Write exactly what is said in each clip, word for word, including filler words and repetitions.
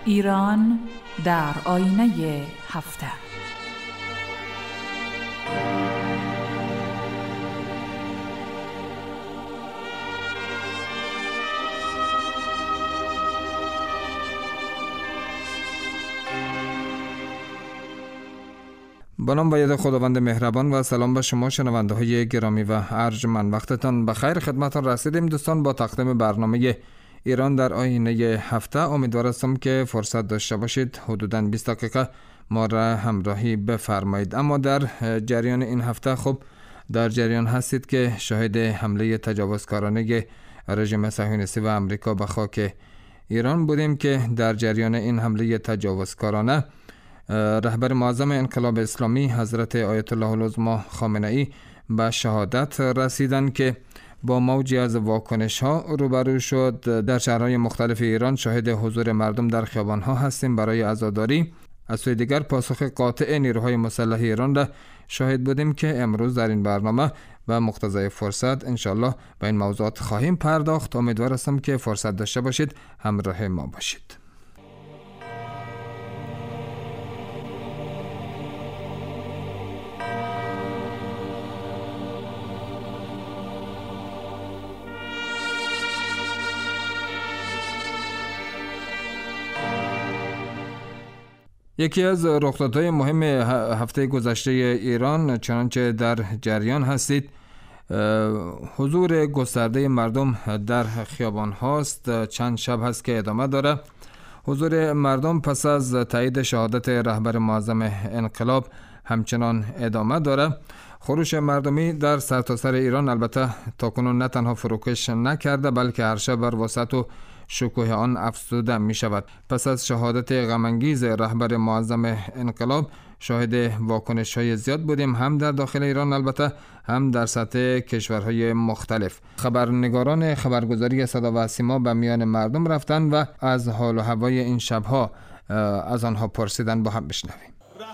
ایران در آینه هفته. با نام و ید خداوند مهربان و سلام به شما شنونده های گرامی و ارجمند. وقتتان بخیر. خدمتتان رسیدیم دوستان با تقدیم برنامه ایران در آینه هفته. امیدوار هستم که فرصت داشته باشید حدوداً بیست دقیقه ما را همراهی بفرمایید. اما در جریان این هفته خب در جریان هستید که شاهد حمله تجاوزکارانه رژیم صهیونیستی و امریکا به خاک ایران بودیم که در جریان این حمله تجاوزکارانه رهبر معظم انقلاب اسلامی حضرت آیت الله العظمی خامنه ای به شهادت رسیدند که با موجی از واکنش ها روبرو شد. در شهرهای مختلف ایران شاهد حضور مردم در خیابان ها هستیم برای عزاداری. از سوی دیگر پاسخ قاطع نیروهای مسلح ایران را شاهد بودیم که امروز در این برنامه و مقتضای فرصت انشالله به این موضوعات خواهیم پرداخت. امیدوار هستم که فرصت داشته باشید همراه ما باشید. یکی از رخدادهای مهم هفته گذشته ایران چنانچه در جریان هستید حضور گسترده مردم در خیابان هاست. چند شب هست که ادامه داره. حضور مردم پس از تایید شهادت رهبر معظم انقلاب همچنان ادامه داره. خروش مردمی در سرتاسر ایران البته تاکنون نه تنها فروکش نکرده بلکه هر شب بر وسعت و شکوه آن افزوده می شود. پس از شهادت غم‌انگیز رهبر معظم انقلاب شاهد واکنش های زیاد بودیم، هم در داخل ایران البته هم در سطح کشورهای مختلف. خبرنگاران خبرگزاری صدا و سیما به میان مردم رفتن و از حال و هوای این شبها از آنها پرسیدن. با هم بشنویم.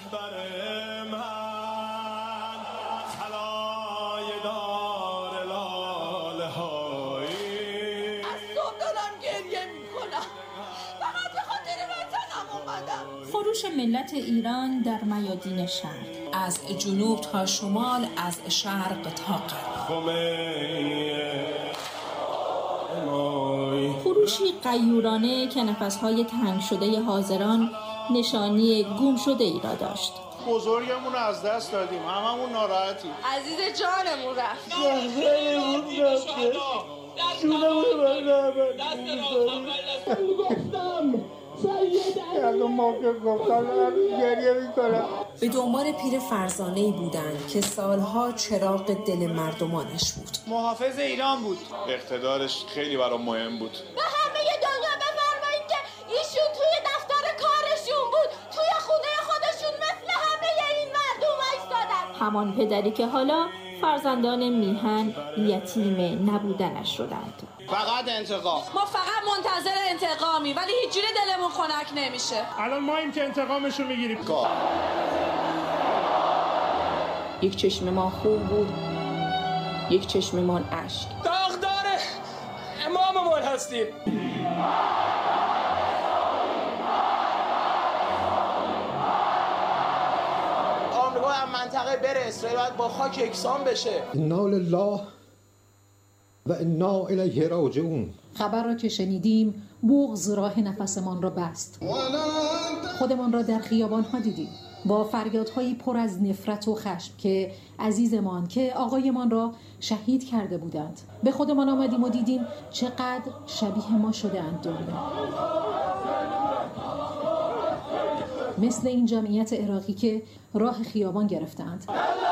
خروش ملت ایران در میادین شهر، از جنوب تا شمال، از شرق تا غرب. خروشی غیورانه که نفسهای تنگ شده حاضران نشانی گم شده ای را داشت. بزرگمون رو از دست دادیم، هممون ناراحتیم. عزیز جانمون رفت. جانمون رفت. جونمون رفت. به دنبال پیر فرزانه‌ای بودند که سالها چراغ دل مردمانش بود. محافظ ایران بود. اقتدارش خیلی برام مهم بود. به همه دنیا بفرمایید که ایشون توی دفتر کارشون بود، توی خونه خودشون مثل همه این مردم ایستادن. همان پدری که حالا فرزندان میهن یتیم نبودنش شدند. فقط انتقام. ما فقط منتظر انتقامی ولی هیچ جوری دلمون خنک نمیشه. الان ما این که انتقامشو میگیریم. یک چشم ما خون بود، یک چشممان اشک. داغدار اماممون هستیم. آمریکا هم منطقه بره، اسرائیل باید با خاک یکسان بشه. انا لله و انا الیه راجعون. خبر را که شنیدیم بغض راه نفسمان را بست. خودمان را در خیابان‌ها دیدیم با فریادهایی پر از نفرت و خشم که عزیزمان که آقایمان را شهید کرده بودند. به خودمان آمدیم و دیدیم چقدر شبیه ما شده اند دنیا. مثل این جمعیت عراقی که راه خیابان گرفتند،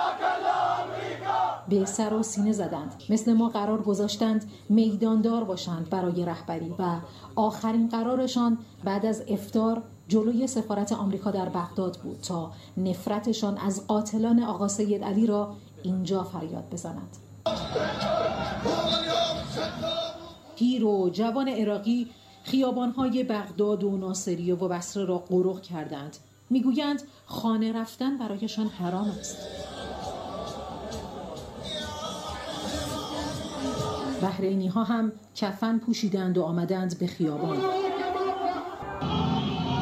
به سر و سینه زدند، مثل ما قرار گذاشتند میداندار باشند برای رهبری و آخرین قرارشان بعد از افطار جلوی سفارت آمریکا در بغداد بود تا نفرتشان از قاتلان آقا سید علی را اینجا فریاد بزنند. پیر و جوان عراقی خیابان‌های بغداد و ناصریه و بصره را غرق کردند. میگویند خانه رفتن برایشان حرام است. بحرینی ها هم کفن پوشیدند و آمدند به خیابان.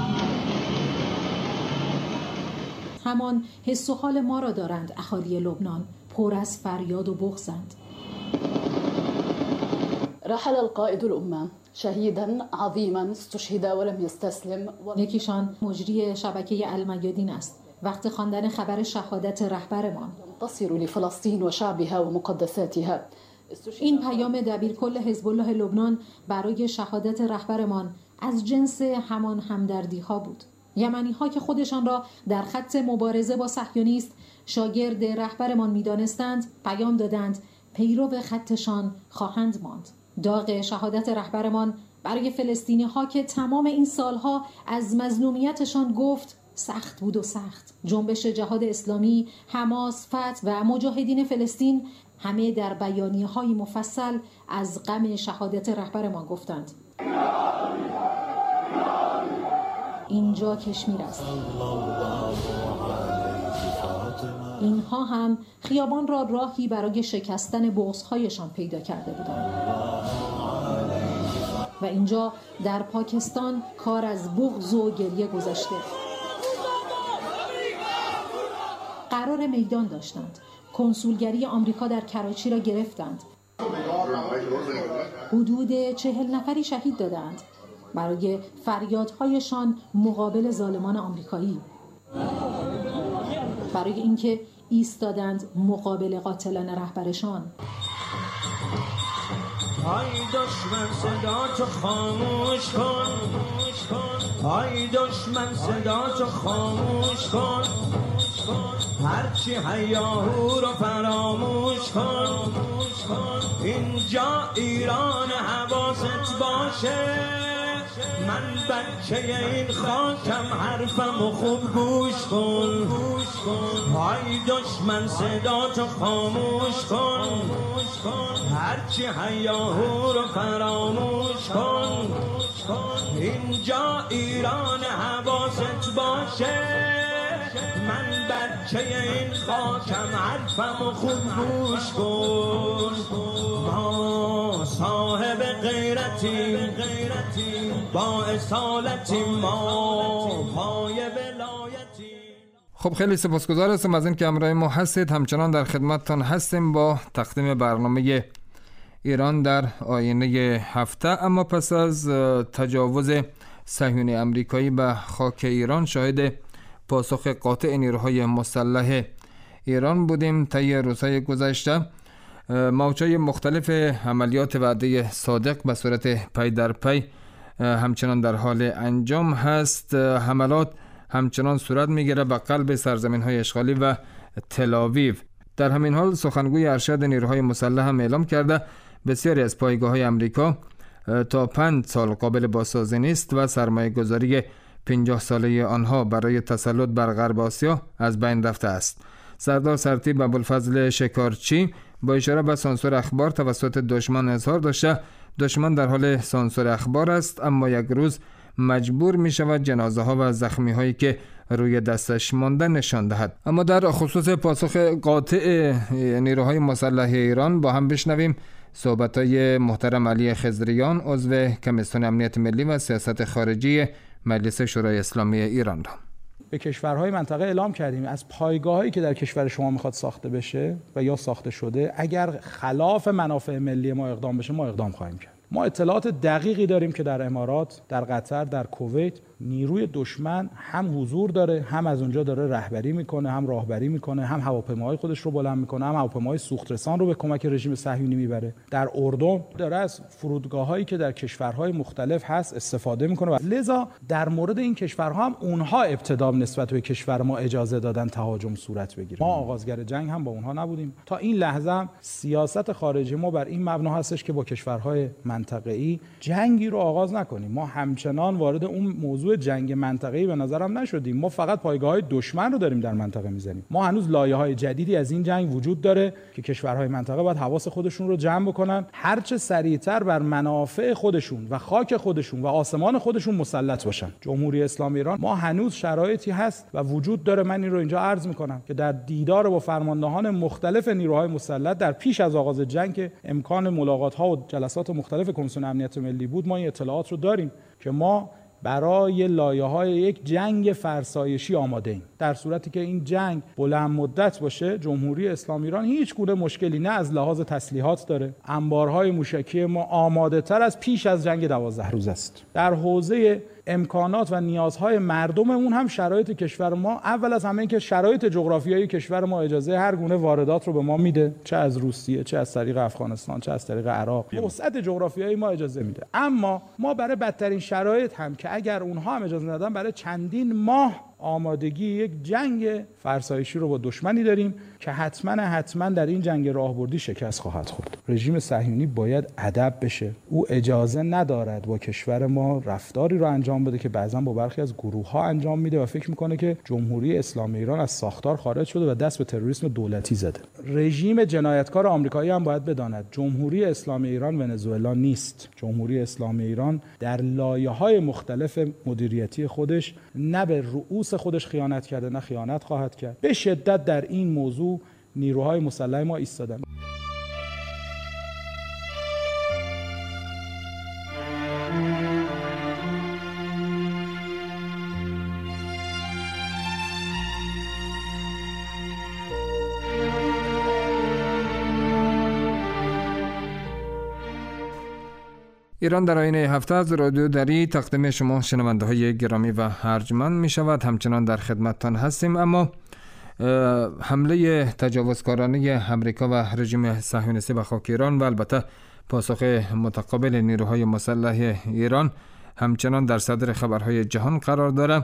همان حس و حال ما را دارند اهالی لبنان، پر از فریاد و بغضند. رحل القائد الأمة شهيدا عظيما استشهد ولم يستسلم. یکیشان مجری شبکه المیادین است. وقت خواندن خبر شهادت رهبرمان تصل لفلسطین و شعبها و مقدساتها. این پیام دبیرکل حزب الله لبنان برای شهادت رهبرمان از جنس همان همدردی ها بود. یمنی ها که خودشان را در خط مبارزه با صهیونیست شاگرد رهبرمان می دانستند، پیام دادند پیرو خطشان خواهند ماند. داغ شهادت رهبرمان برای فلسطینی ها که تمام این سالها از مظلومیتشان گفت سخت بود و سخت. جنبش جهاد اسلامی، حماس، فتح و مجاهدین فلسطین همه در بیانیه های مفصل از غم شهادت رهبرمان گفتند. اینجا کشمیر است. اینها هم خیابان را راهی برای شکستن بغض‌هایشان پیدا کرده بودند. و اینجا در پاکستان کار از بغض و گریه گذشته. قرار میدان داشتند. کنسولگری آمریکا در کراچی را گرفتند. حدود چهل نفری شهید دادند برای فریادهایشان مقابل ظالمان آمریکایی، برای اینکه ایستادند مقابل قاتلان رهبرشان. ای دشمن صدا تو خاموش کن، ای دشمن صدا تو خاموش کن، هرچی هیاهو رو فراموش کن. اینجا ایران حواست باشه، من بچه این خاکم حرفمو خوب گوش کن. ای دشمن صدا تو خاموش کن، هرچی هیاهو رو فراموش کن. اینجا ایران حواست باشه، من بچه این خاکم حرفمو خوب گوش کن. ما صاحب غیرتیم، با اصالتیم، ما پای ولایتیم. خب خیلی سپاسگزار هستم از این که همراه ما هستید. همچنان در خدمتتان هستیم با تقدیم برنامه ایران در آینه هفته. اما پس از تجاوز صهیونی آمریکایی به خاک ایران شاهد پاسخ قاطع نیروهای مسلح ایران بودیم. طی روزهای گذشته موجهای مختلف عملیات وعده صادق به صورت پی در پی همچنان در حال انجام هست. حملات همچنان صورت میگیره به قلب سرزمین های اشغالی و تل‌آویو. در همین حال سخنگوی ارشد نیروهای مسلح هم اعلام کرده بسیاری از پایگاه های امریکا تا پنج سال قابل بازسازی نیست و سرمایه گذاری پنجاه ساله آنها برای تسلط بر غرب آسیا از بین رفته است. سردار سرتیپ ابوالفضل شکارچی با اشاره به سانسور اخبار توسط دشمن اظهار داشته دشمن در حال سانسور اخبار است، اما یک روز مجبور می شود جنازه ها و زخمی هایی که روی دستش مانده نشان دهد. اما در خصوص پاسخ قاطع نیروهای مسلح ایران با هم بشنویم صحبت های محترم علی خضریان، عضو کمیسیون امنیت ملی و سیاست خارجی مجلس شورای اسلامی ایران را. به کشورهای منطقه اعلام کردیم از پایگاهایی که در کشور شما میخواد ساخته بشه و یا ساخته شده اگر خلاف منافع ملی ما اقدام بشه ما اقدام خواهیم کرد. ما اطلاعات دقیقی داریم که در امارات، در قطر، در کویت نیروی دشمن هم حضور داره، هم از اونجا داره رهبری میکنه، هم راهبری میکنه، هم هواپیماهای خودش رو بلند میکنه، هم هواپیماهای سوخترسان رو به کمک رژیم صهیونی میبره. در اردن داره از فرودگاهایی که در کشورهای مختلف هست استفاده میکنه و لذا در مورد این کشورها هم اونها ابتدا نسبت به کشور ما اجازه دادن تهاجم صورت بگیره. ما آغازگر جنگ هم با اونها نبودیم. تا این لحظه هم سیاست خارجی ما بر این مبنا هستش که با کشورهای منطقه‌ای جنگی رو آغاز نکنیم. ما همچنان وارد اون موضوع جنگ منطقه‌ای به نظرم نشدیم. ما فقط پایگاه‌های دشمن رو داریم در منطقه میزنیم. ما هنوز لایه‌های جدیدی از این جنگ وجود داره که کشورهای منطقه باید حواس خودشون رو جمع بکنن، هر چه سریعتر بر منافع خودشون و خاک خودشون و آسمان خودشون مسلط باشن. جمهوری اسلامی ایران ما هنوز شرایطی هست و وجود داره، من این رو اینجا عرض میکنم که در دیدار با فرماندهان مختلف نیروهای مسلح در پیش از آغاز جنگ امکان ملاقات‌ها و جلسات مختلف کمیسیون امنیت ملی بود، ما این اطلاعات رو داریم که ما برای لایه‌های یک جنگ فرسایشی آماده ایم. در صورتی که این جنگ بلند مدت باشه، جمهوری اسلامی ایران هیچ گونه مشکلی نه از لحاظ تسلیحات داره. انبارهای موشکی ما آماده تر از پیش از جنگ دوازده روز است. در حوزه امکانات و نیازهای مردممون هم شرایط کشور ما، اول از همه این که شرایط جغرافیایی کشور ما اجازه هر گونه واردات رو به ما میده، چه از روسیه، چه از طریق افغانستان، چه از طریق عراق. وسعت جغرافیایی ما اجازه میده. اما ما برای بدترین شرایط هم که اگر اونها هم اجازه ندادن، برای چندین ماه آمادگی یک جنگ فرسایشی رو با دشمنی داریم که حتما حتما در این جنگ راهبردی شکست خواهد خورد. رژیم صهیونی باید ادب بشه. او اجازه ندارد با کشور ما رفتاری رو انجام بده که بعضا با برخی از گروه‌ها انجام میده و فکر میکنه که جمهوری اسلامی ایران از ساختار خارج شده و دست به تروریسم دولتی زده. رژیم جنایتکار آمریکایی هم باید بداند جمهوری اسلامی ایران ونزوئلا نیست. جمهوری اسلامی ایران در لایه‌های مختلف مدیریتی خودش نه به رؤوس خودش خیانت کرده، نه خیانت خواهد کرد. به شدت در این موضوع نیروهای مسلح ما ایستادن. ایران در آینه هفته از رادیو دری تقدیم شما شنونده های گرامی و ارجمند می شود. همچنان در خدمتتان هستیم. اما حمله تجاوزکارانه امریکا و رژیم صهیونیستی به خاک ایران و البته پاسخ متقابل نیروهای مسلح ایران همچنان در صدر خبرهای جهان قرار دارد.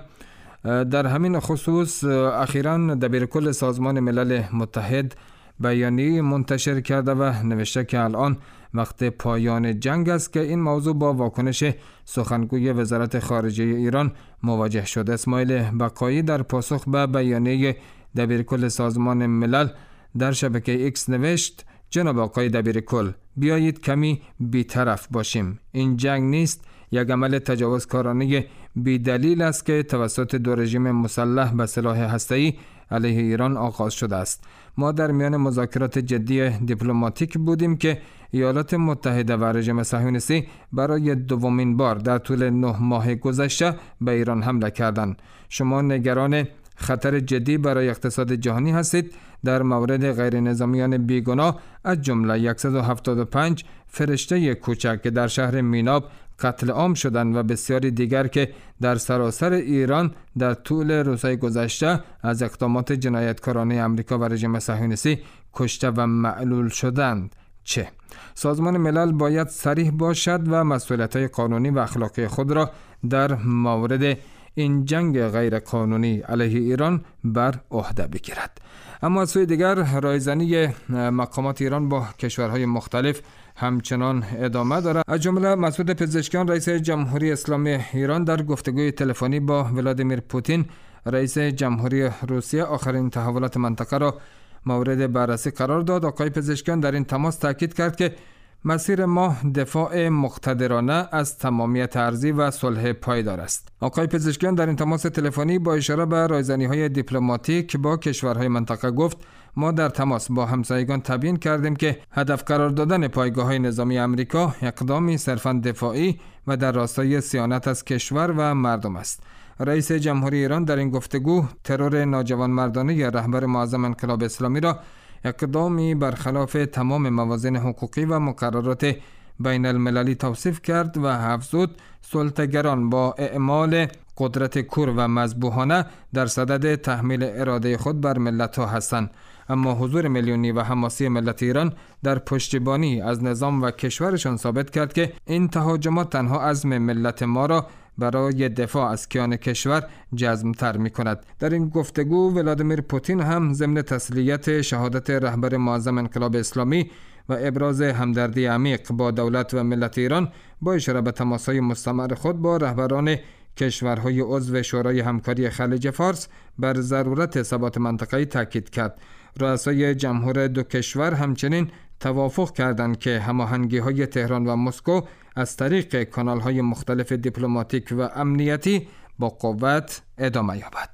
در همین خصوص اخیراً دبیرکل سازمان ملل متحد بیانیه منتشر کرده و نوشته که الان وقت پایان جنگ است که این موضوع با واکنش سخنگوی وزارت خارجه ایران مواجه شد. اسماعیل بقایی در پاسخ به بیانیه دبیرکل سازمان ملل در شبکه ایکس نوشت: جناب آقای دبیرکل، بیایید کمی بی‌طرف باشیم. این جنگ نیست، یک عمل تجاوزکارانه بی‌دلیل است که توسط دو رژیم مسلح به سلاح هسته‌ای علیه ایران آغاز شده است. ما در میان مذاکرات جدی دیپلماتیک بودیم که ایالات متحده و رژیم صهیونیستی برای دومین بار در طول نه ماه گذشته به ایران حمله کردند. شما نگران خطر جدی برای اقتصاد جهانی هستید. در مورد غیر نظامیان بیگناه از جمله صد و هفتاد و پنج فرشته کوچک که در شهر میناب قتل عام شدند و بسیاری دیگر که در سراسر ایران در طول روزهای گذشته از اقدامات جنایتکارانه امریکا و رژیم صهیونیستی کشته و معلول شدند. چه؟ سازمان ملل باید صریح باشد و مسئولیت‌های قانونی و اخلاقی خود را در مورد این جنگ غیر قانونی علیه ایران بر عهده بگیرد. اما از سوی دیگر رایزنی مقامات ایران با کشورهای مختلف همچنان ادامه دارد. از جمله مسعود پزشکیان رئیس جمهوری اسلامی ایران در گفتگوی تلفنی با ولادیمیر پوتین رئیس جمهوری روسیه آخرین تحولات منطقه را مورد بررسی قرار داد. آقای پزشکیان در این تماس تاکید کرد که مسیر ما دفاع مقتدرانه از تمامیت ارضی و صلح پایدار است. آقای پزشکیان در این تماس تلفنی با اشاره به رایزنی‌های دیپلماتیک با کشورهای منطقه گفت: ما در تماس با همسایگان تبیین کردیم که هدف قرار دادن پایگاه‌های نظامی امریکا اقدامی صرفاً دفاعی و در راستای صیانت از کشور و مردم است. رئیس جمهوری ایران در این گفتگو ترور ناجوانمردانه رهبر معظم انقلاب اسلامی را اقدامی برخلاف تمام موازین حقوقی و مقررات بین المللی توصیف کرد و افزود: سلطه‌گران با اعمال قدرت کور و مذبوحانه در صدد تحمیل اراده خود بر ملت‌ها هستند، اما حضور میلیونی و حماسی ملت ایران در پشتیبانی از نظام و کشورشان ثابت کرد که این تهاجمات تنها عزم ملت ما را برای دفاع از کیان کشور جزم‌تر می‌کند. در این گفتگو ولادیمیر پوتین هم ضمن تسلیت شهادت رهبر معظم انقلاب اسلامی و ابراز همدردی عمیق با دولت و ملت ایران با اشاره به تماس‌های مستمر خود با رهبران کشورهای عضو شورای همکاری خلیج فارس بر ضرورت ثبات منطقه‌ای تاکید کرد. رؤسای جمهور دو کشور همچنین توافق کردند که هماهنگی‌های تهران و مسکو از طریق کانال‌های مختلف دیپلماتیک و امنیتی با قوت ادامه یابد.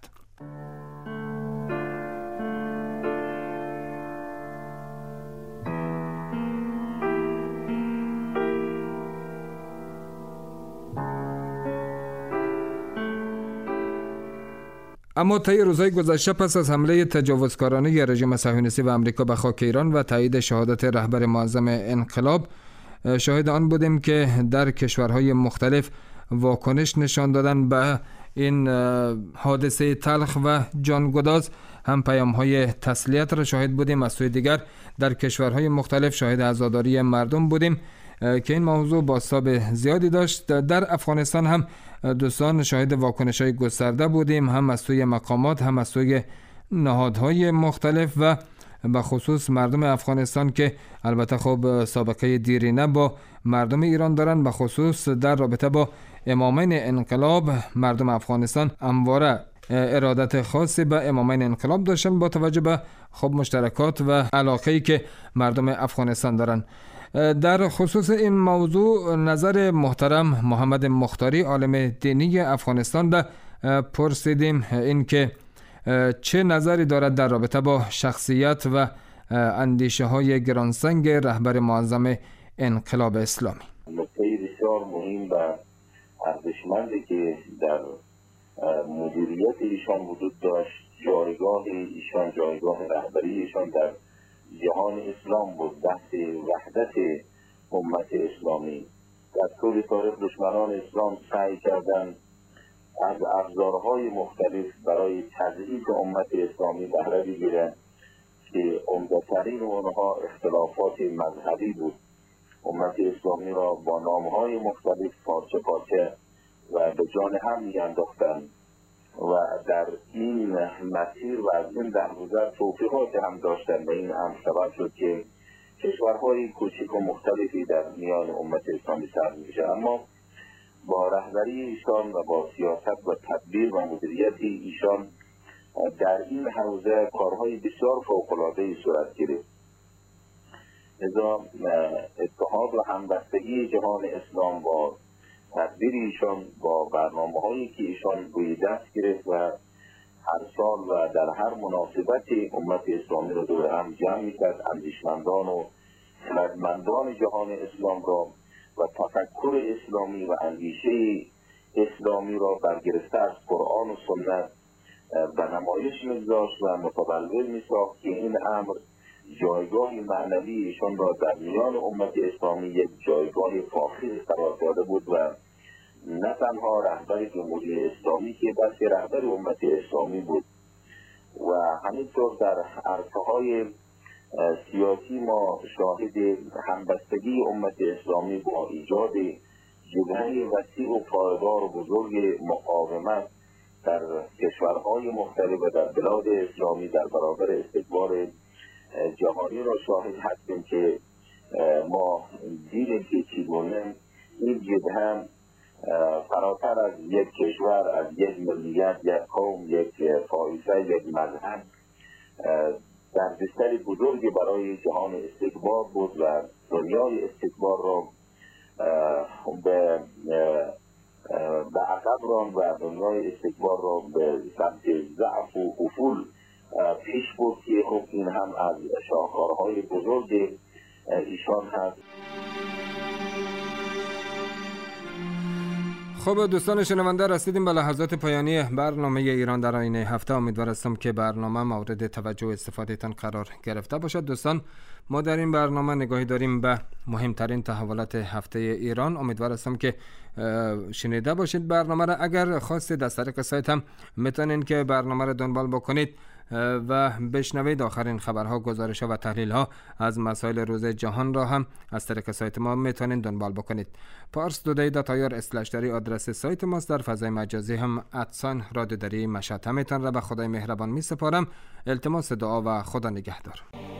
اما طی روزهای گذشته پس از حمله تجاوزکارانه رژیم صهیونیستی و آمریکا به خاک ایران و تایید شهادت رهبر معظم انقلاب، شاهد آن بودیم که در کشورهای مختلف واکنش نشان دادن به این حادثه تلخ و جانگداز. هم پیام‌های تسلیت را شاهد بودیم، از سوی دیگر در کشورهای مختلف شاهد عزاداری مردم بودیم که این موضوع بازتاب زیادی داشت. در افغانستان هم دوستان شاهد واکنش‌های گسترده بودیم، هم از سوی مقامات هم از سوی نهادهای مختلف و به خصوص مردم افغانستان که البته خب سابقه دیرینه با مردم ایران دارن. به خصوص در رابطه با امامین انقلاب مردم افغانستان همواره ارادت خاصی به امامین انقلاب داشتن با توجه به خب مشترکات و علاقه‌ای که مردم افغانستان دارن. در خصوص این موضوع نظر محترم محمد مختاری عالم دینی افغانستان را پرسیدیم این که چه نظری دارد در رابطه با شخصیت و اندیشه های گرانسنگ رهبر معظم انقلاب اسلامی. نکته بسیار مهم و ارزشمندی که در مدیریت ایشان وجود داشت، جایگاه ایشان، جایگاه رهبری ایشان در جهان اسلام بود، بحث وحدت امت اسلامی. در طول تاریخ دشمنان اسلام سعی کردند از ابزارهای مختلف برای تضعیف امت اسلامی بهره بگیرند که عمده‌ترین اونها اختلافات مذهبی بود. امت اسلامی را با نامهای مختلف پارچه پارچه و به جان هم می‌انداختند و در این مسیر و از این درگذر توفیقات هم داشتن و این هم سبب شد که کشورهای کوچک و مختلفی در میان امت اسلامی سر میشه. اما با رهبری ایشان و با سیاست و تدبیر و مدیریت ایشان در این حوزه کارهای بسیار فوق‌العاده‌ای صورت گرفت. لذا اتحاد و همبستگی جهان اسلام با تدبیر ایشان، با برنامه‌هایی که ایشان روی دست گرفت و هر سال و در هر مناسبتی امت اسلامی را دور هم جمع می‌کرد، اندیشمندان و خردمندان جهان اسلام را و تفکر اسلامی و اندیشه اسلامی را برگرفته از قرآن و سنت به نمایش می‌گذاشت و متبلور می‌ساخت که این امر جایگاه معنوی ایشان را در میان امت اسلامی یک جایگاه فاخر قرار داده بود و نه تنها رهبر جمهوری اسلامی که بلکه رهبر امت اسلامی بود. و همینطور در عرصه‌های سیاسی ما شاهد همبستگی امت اسلامی با ایجاد جبهه وسیع و پایدار و بزرگ مقاومت در کشورهای مختلف و در بلاد اسلامی در برابر استکبار جهانی را شاهد هستیم که ما دیدیم که چگونه این جبهه فراتر از یک کشور، از یک ملیت، یک قوم، یک طایفه، یک مذهب دردسر بزرگی برای جهان استکبار بود و دنیای استکبار را به به عقب راند و دنیای استکبار را به سمت ضعف و افول پیش برد که خب این هم از شاهکارهای بزرگ ایشان هست. خب دوستان شنونده، رسیدیم به لحظات پایانی برنامه ایران در آینه هفته. امیدوار هستم که برنامه مورد توجه و استفاده تان قرار گرفته باشد. دوستان، ما در این برنامه نگاهی داریم به مهمترین تحولات هفته ایران. امیدوار هستم که شنیده باشید برنامه را. اگر خواستید از طریق سایت هم میتونید که برنامه را دنبال بکنید و بشنوید آخرین خبرها، گزارش‌ها و تحلیل‌ها از مسائل روز جهان را هم از طریق سایت ما میتونید دنبال بکنید. پارس دودای دات آی آر اسلش دری آدرس سایت ماست. در فضای مجازی هم ادسان رادیو دری مشهد. همیتان را به خدای مهربان می سپارم. التماس دعا و خدا نگهدار.